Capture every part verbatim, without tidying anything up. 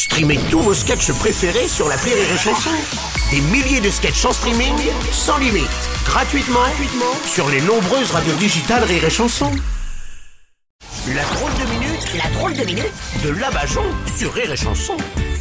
Streamez tous vos sketchs préférés sur l'appli Rire et Chanson. Des milliers de sketchs en streaming, sans limite, gratuitement, gratuitement sur les nombreuses radios digitales Rire et Chanson. La drôle de minute, la drôle de minute de Labajon sur Rire et Chanson.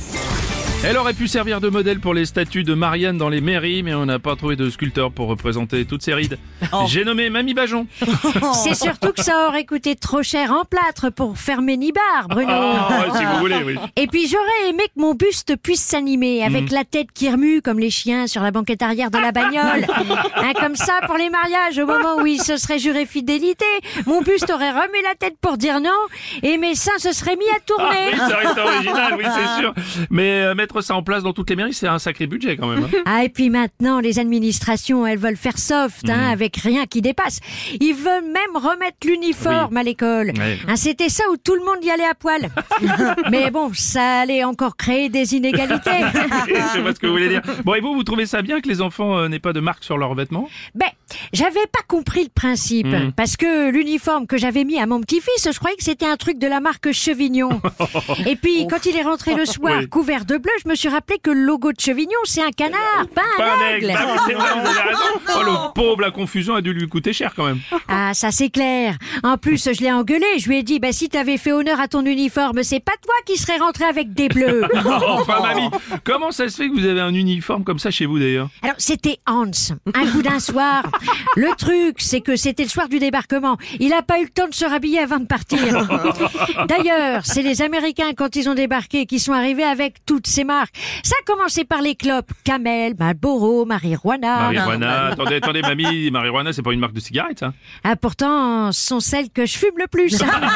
Elle aurait pu servir de modèle pour les statues de Marianne dans les mairies, mais on n'a pas trouvé de sculpteur pour représenter toutes ses rides. Oh. J'ai nommé Mamie Bajon. C'est surtout que ça aurait coûté trop cher en plâtre pour fermer Nibar, Bruno. Oh, si vous voulez, oui. Et puis j'aurais aimé que mon buste puisse s'animer avec mmh. la tête qui remue comme les chiens sur la banquette arrière de la bagnole. Hein, comme ça, pour les mariages, au moment où ils se seraient juré fidélité, mon buste aurait remué la tête pour dire non, et mes seins se seraient mis à tourner. Ah, oui, ça reste original, oui, c'est sûr. Mais euh, mettre ça en place dans toutes les mairies, c'est un sacré budget quand même. Hein. Ah, et puis maintenant, les administrations, elles veulent faire soft, hein, mmh. avec rien qui dépasse. Ils veulent même remettre l'uniforme oui. à l'école. Oui. Hein, c'était ça où tout le monde y allait à poil. Mais bon, ça allait encore créer des inégalités. Je sais pas ce que vous voulez dire. Bon, et vous, vous trouvez ça bien que les enfants euh, n'aient pas de marque sur leurs vêtements? Ben, j'avais pas compris le principe. Mmh. Parce que l'uniforme que j'avais mis à mon petit-fils, je croyais que c'était un truc de la marque Chevignon. Et puis, quand il est rentré le soir, oui. couvert de bleu, je me suis rappelé que le logo de Chevignon, c'est un canard, pas un pas aigle. aigle. Ah, c'est vrai, vous avez raison. Oh, le pauvre, la confusion a dû lui coûter cher quand même. Ah, ça c'est clair. En plus, je l'ai engueulé. Je lui ai dit, bah si t'avais fait honneur à ton uniforme, c'est pas toi qui serais rentré avec des bleus. Enfin, mamie, comment ça se fait que vous avez un uniforme comme ça chez vous d'ailleurs? Alors, c'était Hans. Un coup d'un soir. Le truc, c'est que c'était le soir du débarquement. Il a pas eu le temps de se rhabiller avant de partir. D'ailleurs, c'est les Américains, quand ils ont débarqué, qui sont arrivés avec toutes ces marques. Ça a commencé par les clopes. Camel, Marlboro, Marijuana. Marijuana. Attendez, attendez, mamie, Marijuana, c'est pas une marque de cigarette, ça? Ah, pourtant, ce sont celles que je fume le plus.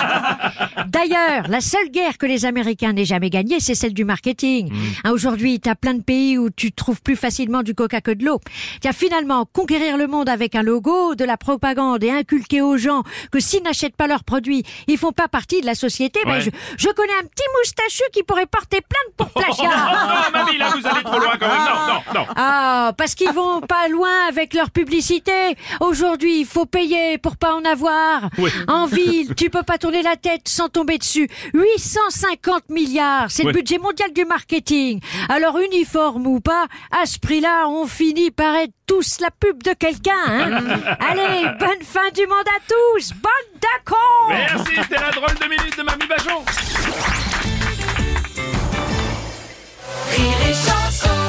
D'ailleurs, la seule guerre que les Américains n'aient jamais gagnée, c'est celle du marketing. Mm. Hein, aujourd'hui, t'as plein de pays où tu trouves plus facilement du coca que de l'eau. Tiens, finalement, conquérir le monde avec un logo, de la propagande et inculquer aux gens que s'ils n'achètent pas leurs produits, ils font pas partie de la société. Ouais. Ben, je, je connais un petit moustachu qui pourrait porter plainte pour plagiat. Oh, non, mamie, là, vous allez trop loin quand même. Non, non, non. Ah, parce qu'ils vont pas loin avec leur publicité. Aujourd'hui, il faut payer pour pas en avoir. Oui. En ville, tu peux pas tourner la tête sans tomber dessus. huit cent cinquante milliards, c'est oui. le budget mondial du marketing. Alors, uniforme ou pas, à ce prix-là, on finit par être tous la pub de quelqu'un. Hein. Allez, bonne fin du monde à tous. Bonne d'accord. Merci, c'était la drôle de minute de Mamie Bajon. Rire et Chanson.